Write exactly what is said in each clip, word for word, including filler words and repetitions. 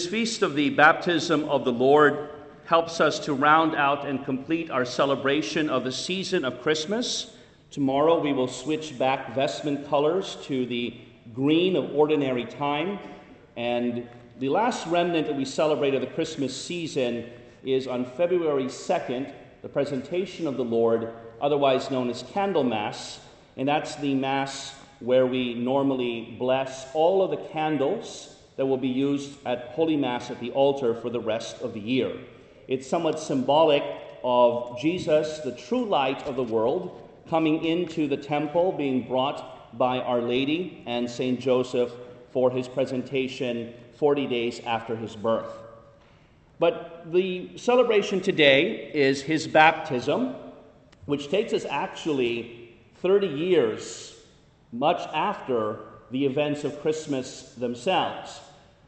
This feast of the baptism of the Lord helps us to round out and complete our celebration of the season of Christmas. Tomorrow we will switch back vestment colors to the green of ordinary time. And the last remnant that we celebrate of the Christmas season is on February second, the presentation of the Lord, otherwise known as Candlemas. And that's the Mass where we normally bless all of the candles that will be used at Holy Mass at the altar for the rest of the year. It's somewhat symbolic of Jesus, the true light of the world, coming into the temple, being brought by Our Lady and Saint Joseph for his presentation forty days after his birth. But the celebration today is his baptism, which takes us actually thirty years, much after the events of Christmas themselves.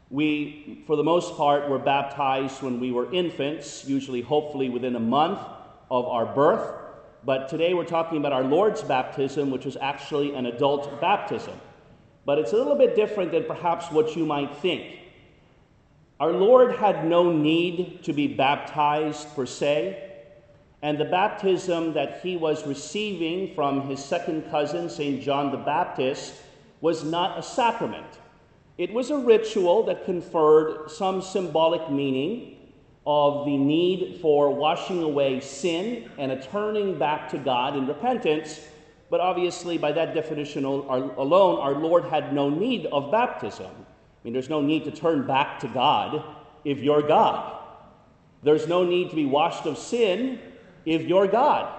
We, for the most part, were baptized when we were infants, usually hopefully within a month of our birth. But today we're talking about our Lord's baptism, which was actually an adult baptism. But it's a little bit different than perhaps what you might think. Our Lord had no need to be baptized per se, and the baptism that he was receiving from his second cousin, Saint John the Baptist, was not a sacrament. It was a ritual that conferred some symbolic meaning of the need for washing away sin and a turning back to God in repentance. But obviously, by that definition alone, our Lord had no need of baptism. I mean, there's no need to turn back to God if you're God. There's no need to be washed of sin if you're God.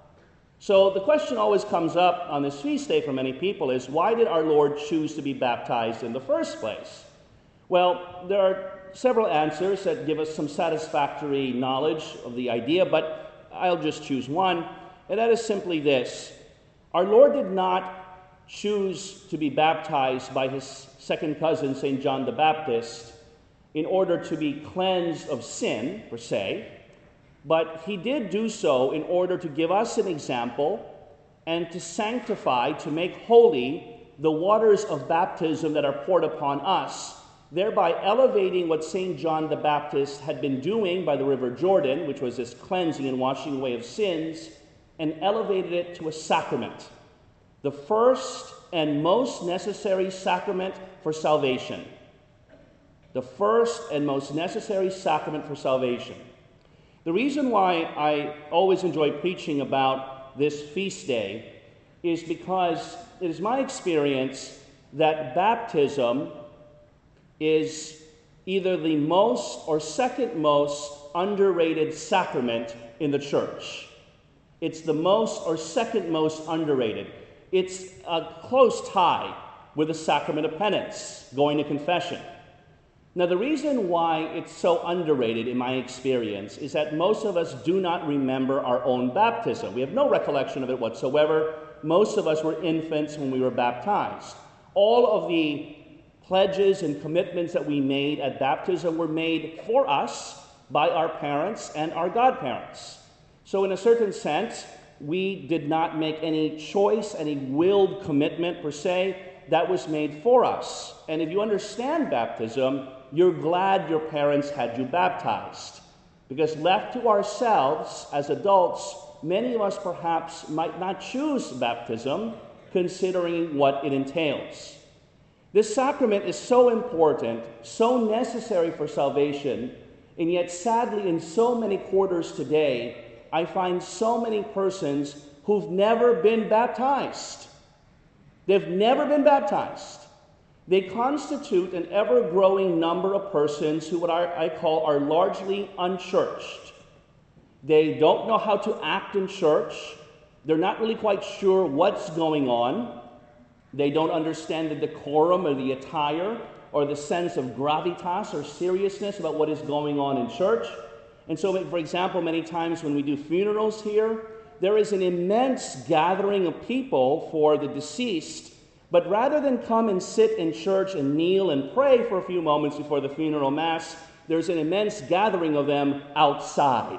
So the question always comes up on this feast day for many people is, why did our Lord choose to be baptized in the first place? Well, there are several answers that give us some satisfactory knowledge of the idea, but I'll just choose one, and that is simply this. Our Lord did not choose to be baptized by his second cousin, Saint John the Baptist, in order to be cleansed of sin, per se, but he did do so in order to give us an example and to sanctify, to make holy the waters of baptism that are poured upon us, thereby elevating what Saint John the Baptist had been doing by the River Jordan, which was this cleansing and washing away of sins, and elevated it to a sacrament, the first and most necessary sacrament for salvation. The first and most necessary sacrament for salvation. The reason why I always enjoy preaching about this feast day is because it is my experience that baptism is either the most or second most underrated sacrament in the church. It's the most or second most underrated. It's a close tie with the sacrament of penance, going to confession. Now, the reason why it's so underrated in my experience is that most of us do not remember our own baptism. We have no recollection of it whatsoever. Most of us were infants when we were baptized. All of the pledges and commitments that we made at baptism were made for us by our parents and our godparents. So in a certain sense, we did not make any choice, any willed commitment per se. That was made for us. And if you understand baptism, you're glad your parents had you baptized. Because left to ourselves as adults, many of us perhaps might not choose baptism, considering what it entails. This sacrament is so important, so necessary for salvation, and yet sadly in so many quarters today, I find so many persons who've never been baptized. They've never been baptized. They constitute an ever-growing number of persons who what I call are largely unchurched. They don't know how to act in church. They're not really quite sure what's going on. They don't understand the decorum or the attire or the sense of gravitas or seriousness about what is going on in church. And so, for example, many times when we do funerals here, there is an immense gathering of people for the deceased, but rather than come and sit in church and kneel and pray for a few moments before the funeral mass, there's an immense gathering of them outside.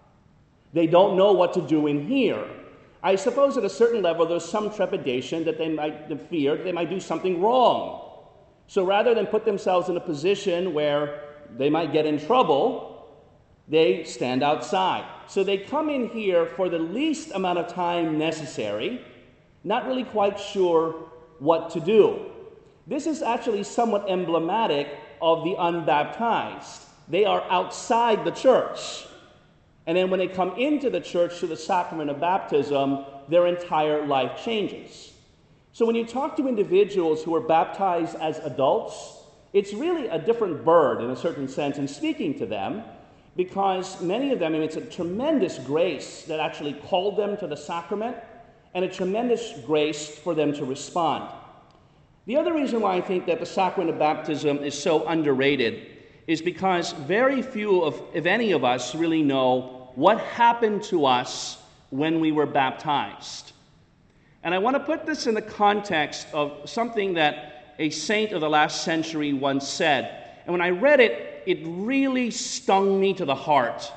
They don't know what to do in here. I suppose at a certain level there's some trepidation that they might fear that they might do something wrong. So rather than put themselves in a position where they might get in trouble, they stand outside. So they come in here for the least amount of time necessary, not really quite sure what to do. This is actually somewhat emblematic of the unbaptized. They are outside the church. And then when they come into the church to the sacrament of baptism, their entire life changes. So when you talk to individuals who are baptized as adults, it's really a different bird in a certain sense in speaking to them, because many of them, I mean, it's a tremendous grace that actually called them to the sacrament, and a tremendous grace for them to respond. The other reason why I think that the sacrament of baptism is so underrated is because very few of, if any of us, really know what happened to us when we were baptized. And I want to put this in the context of something that a saint of the last century once said. And when I read it, it really stung me to the heart.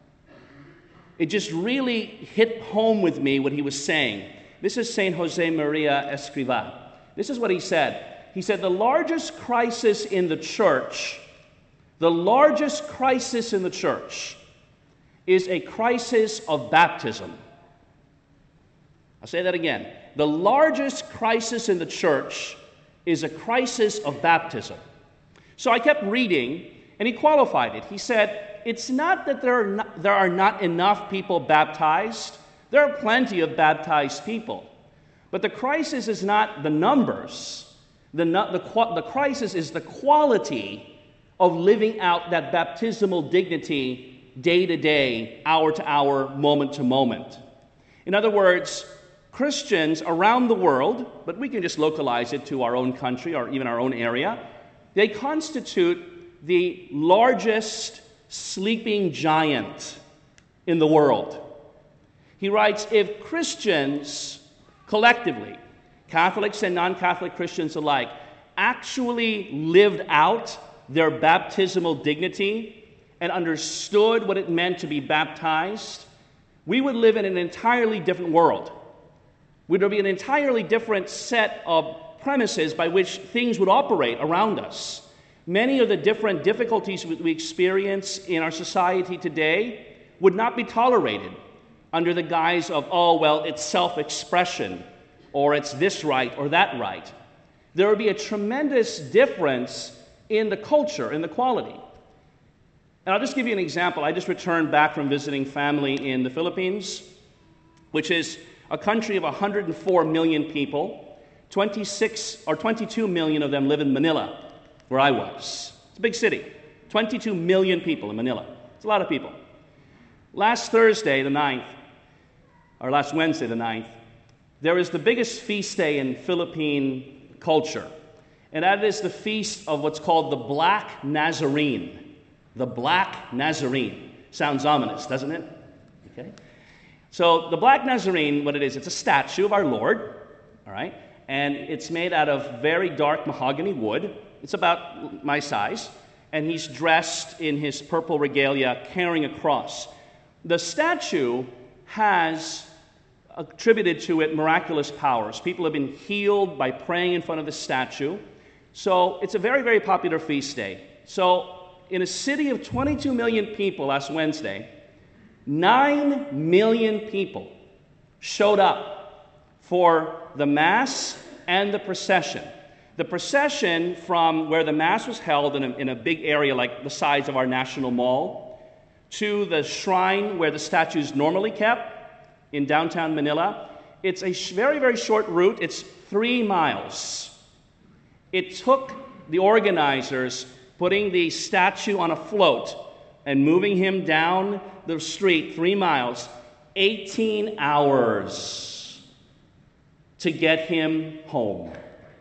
It just really hit home with me what he was saying. This is Saint Jose Maria Escrivá. This is what he said. He said, the largest crisis in the church, the largest crisis in the church is a crisis of baptism. I'll say that again. The largest crisis in the church is a crisis of baptism. So I kept reading, and he qualified it. He said, it's not that there are not, there are not enough people baptized. There are plenty of baptized people. But the crisis is not the numbers. The, the, the crisis is the quality of living out that baptismal dignity day to day, hour to hour, moment to moment. In other words, Christians around the world, but we can just localize it to our own country or even our own area, they constitute the largest sleeping giant in the world. He writes, if Christians collectively, Catholics and non-Catholic Christians alike, actually lived out their baptismal dignity and understood what it meant to be baptized, we would live in an entirely different world. Would there be an entirely different set of premises by which things would operate around us? Many of the different difficulties we experience in our society today would not be tolerated under the guise of, oh, well, it's self-expression, or it's this right or that right. There would be a tremendous difference in the culture, in the quality. And I'll just give you an example. I just returned back from visiting family in the Philippines, which is a country of one hundred four million people. twenty-six or twenty-two million of them live in Manila, where I was. It's a big city. twenty-two million people in Manila. It's a lot of people. Last Thursday, the ninth, or last Wednesday, the ninth, there is the biggest feast day in Philippine culture. And that is the feast of what's called the Black Nazarene. The Black Nazarene. Sounds ominous, doesn't it? Okay. So the Black Nazarene, what it is, it's a statue of our Lord, all right? And it's made out of very dark mahogany wood. It's about my size. And he's dressed in his purple regalia, carrying a cross. The statue has attributed to it miraculous powers. People have been healed by praying in front of the statue. So it's a very, very popular feast day. So in a city of twenty-two million people last Wednesday, nine million people showed up for the Mass and the procession. The procession from where the Mass was held in a, in a big area like the size of our National Mall to the shrine where the statue is normally kept in downtown Manila. It's a sh- very, very short route. It's three miles. It took the organizers putting the statue on a float and moving him down the street three miles, eighteen hours to get him home.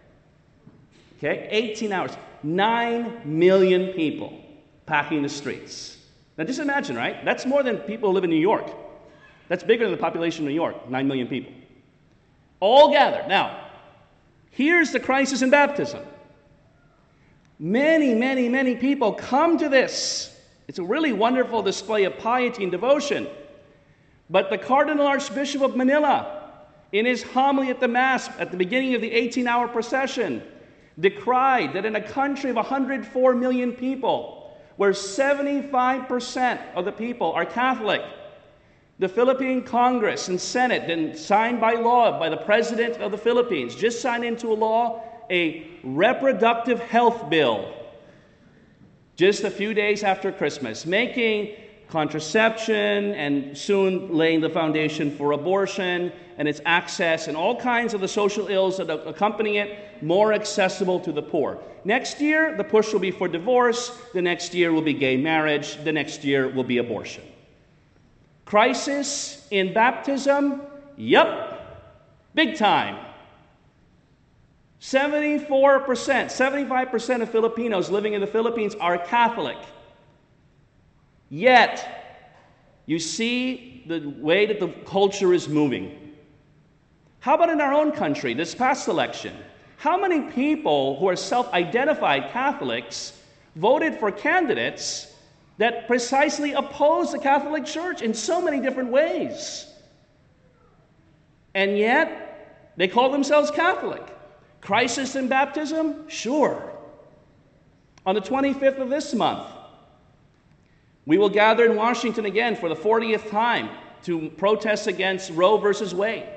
Okay, eighteen hours. Nine million people packing the streets. Now just imagine, right? That's more than people who live in New York. That's bigger than the population of New York, nine million people. All gathered. Now, here's the crisis in baptism. Many, many, many people come to this. It's a really wonderful display of piety and devotion. But the Cardinal Archbishop of Manila, in his homily at the Mass at the beginning of the eighteen-hour procession, decried that in a country of one hundred four million people, where seventy-five percent of the people are Catholic. The Philippine Congress and Senate, then signed by law by the President of the Philippines, just signed into a law a reproductive health bill just a few days after Christmas, making contraception and soon laying the foundation for abortion and its access and all kinds of the social ills that accompany it more accessible to the poor. Next year, the push will be for divorce. The next year will be gay marriage. The next year will be abortion. Crisis in baptism? Yup, big time. seventy-four percent, seventy-five percent of Filipinos living in the Philippines are Catholic. Yet, you see the way that the culture is moving. How about in our own country, this past election? How many people who are self-identified Catholics voted for candidates that precisely oppose the Catholic Church in so many different ways? And yet, they call themselves Catholic. Crisis in baptism? Sure. On the twenty-fifth of this month, we will gather in Washington again for the fortieth time to protest against Roe versus Wade.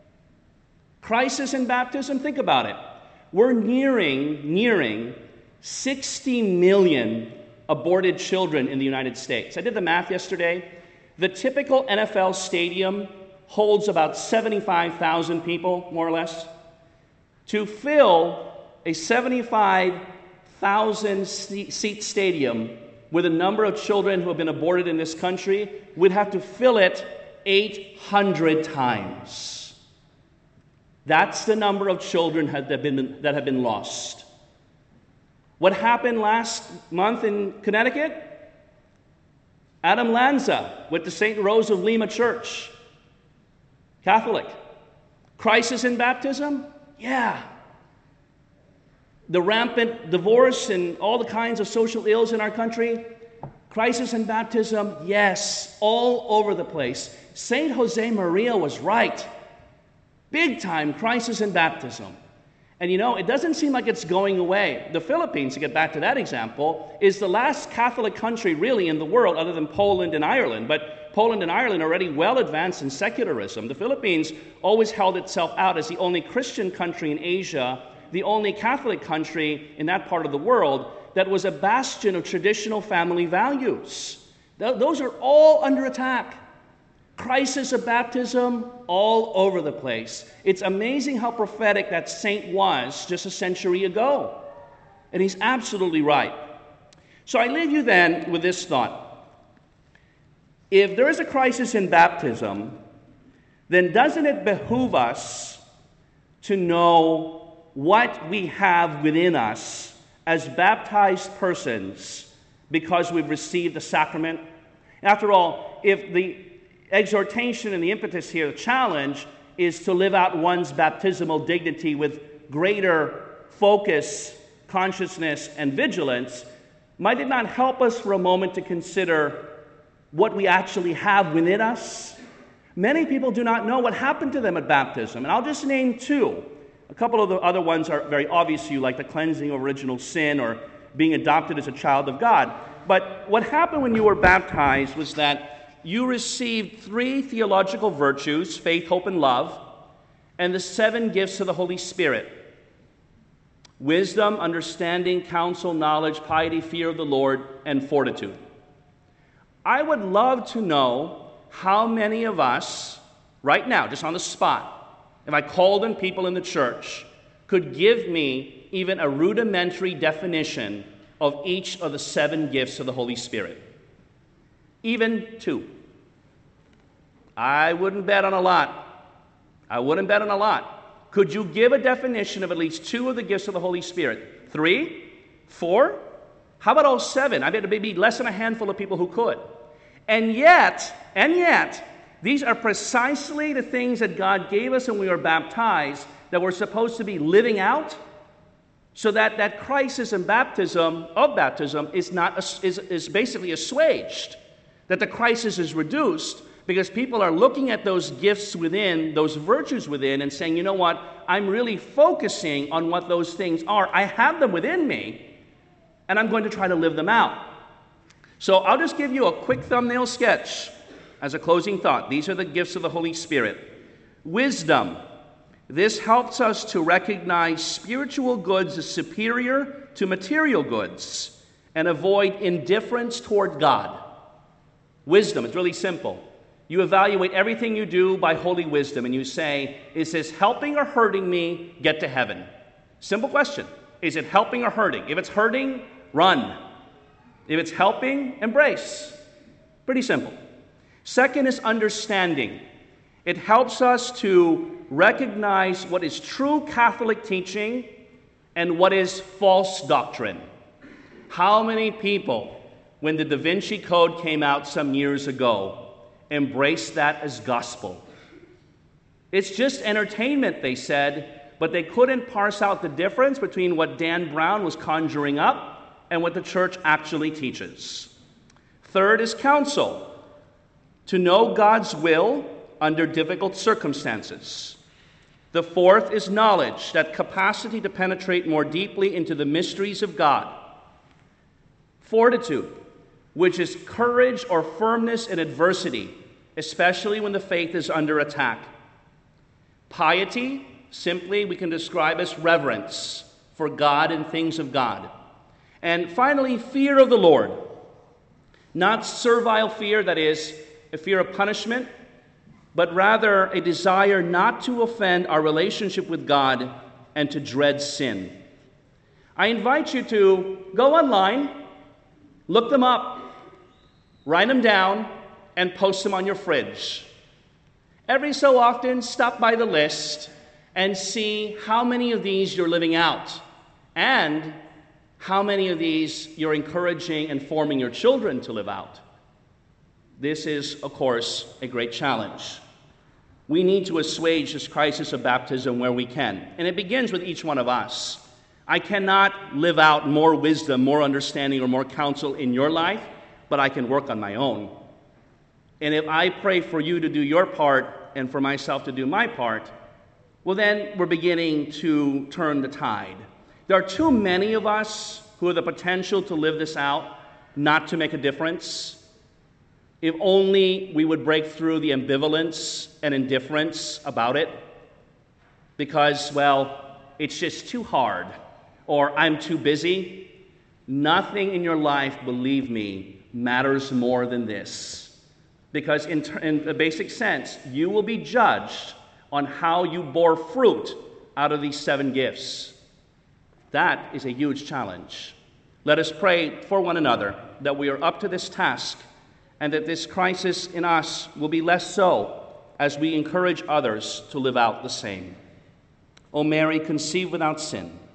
Crisis in baptism? Think about it. We're nearing, nearing sixty million aborted children in the United States. I did the math yesterday. The typical N F L stadium holds about seventy-five thousand people, more or less. To fill a seventy-five thousand seat stadium with a number of children who have been aborted in this country, we'd have to fill it eight hundred times. That's the number of children that have been, that have been lost. What happened last month in Connecticut? Adam Lanza with the Saint Rose of Lima Church, Catholic. Crisis in baptism? Yeah. The rampant divorce and all the kinds of social ills in our country? Crisis in baptism? Yes, all over the place. Saint Jose Maria was right. Big time crisis in baptism. And you know, it doesn't seem like it's going away. The Philippines, to get back to that example, is the last Catholic country really in the world other than Poland and Ireland. But Poland and Ireland are already well advanced in secularism. The Philippines always held itself out as the only Christian country in Asia, the only Catholic country in that part of the world that was a bastion of traditional family values. Th- those are all under attack. Crisis of baptism all over the place. It's amazing how prophetic that saint was just a century ago. And he's absolutely right. So I leave you then with this thought. If there is a crisis in baptism, then doesn't it behoove us to know what we have within us as baptized persons because we've received the sacrament? After all, if the exhortation and the impetus here, the challenge, is to live out one's baptismal dignity with greater focus, consciousness, and vigilance, might it not help us for a moment to consider what we actually have within us? Many people do not know what happened to them at baptism, and I'll just name two. A couple of the other ones are very obvious to you, like the cleansing of original sin or being adopted as a child of God. But what happened when you were baptized was that you received three theological virtues, faith, hope, and love, and the seven gifts of the Holy Spirit: wisdom, understanding, counsel, knowledge, piety, fear of the Lord, and fortitude. I would love to know how many of us, right now, just on the spot, if I called in people in the church, could give me even a rudimentary definition of each of the seven gifts of the Holy Spirit. Even two. I wouldn't bet on a lot. I wouldn't bet on a lot. Could you give a definition of at least two of the gifts of the Holy Spirit? Three? Four? How about all seven? I bet maybe less than a handful of people who could. And yet, and yet, these are precisely the things that God gave us when we were baptized that we're supposed to be living out, so that that crisis in baptism, of baptism, is, not, is, is basically assuaged. That the crisis is reduced because people are looking at those gifts within, those virtues within, and saying, you know what, I'm really focusing on what those things are. I have them within me, and I'm going to try to live them out. So I'll just give you a quick thumbnail sketch as a closing thought. These are the gifts of the Holy Spirit. Wisdom. This helps us to recognize spiritual goods as superior to material goods and avoid indifference toward God. Wisdom, it's really simple. You evaluate everything you do by holy wisdom, and you say, is this helping or hurting me get to heaven? Simple question. Is it helping or hurting? If it's hurting, run. If it's helping, embrace. Pretty simple. Second is understanding. It helps us to recognize what is true Catholic teaching and what is false doctrine. How many people, when the Da Vinci Code came out some years ago, embraced that as gospel? It's just entertainment, they said, but they couldn't parse out the difference between what Dan Brown was conjuring up and what the church actually teaches. Third is counsel. To know God's will under difficult circumstances. The fourth is knowledge, that capacity to penetrate more deeply into the mysteries of God. Fortitude, which is courage or firmness in adversity, especially when the faith is under attack. Piety, simply we can describe as reverence for God and things of God. And finally, fear of the Lord. Not servile fear, that is, a fear of punishment, but rather a desire not to offend our relationship with God and to dread sin. I invite you to go online, look them up, write them down, and post them on your fridge. Every so often, stop by the list and see how many of these you're living out and how many of these you're encouraging and forming your children to live out. This is, of course, a great challenge. We need to assuage this crisis of baptism where we can, and it begins with each one of us. I cannot live out more wisdom, more understanding, or more counsel in your life, but I can work on my own. And if I pray for you to do your part and for myself to do my part, well, then we're beginning to turn the tide. There are too many of us who have the potential to live this out, not to make a difference. If only we would break through the ambivalence and indifference about it, because, well, it's just too hard, or I'm too busy. Nothing in your life, believe me, matters more than this. Because in, in the basic sense, you will be judged on how you bore fruit out of these seven gifts. That is a huge challenge. Let us pray for one another that we are up to this task, and that this crisis in us will be less so as we encourage others to live out the same. O Mary, conceived without sin,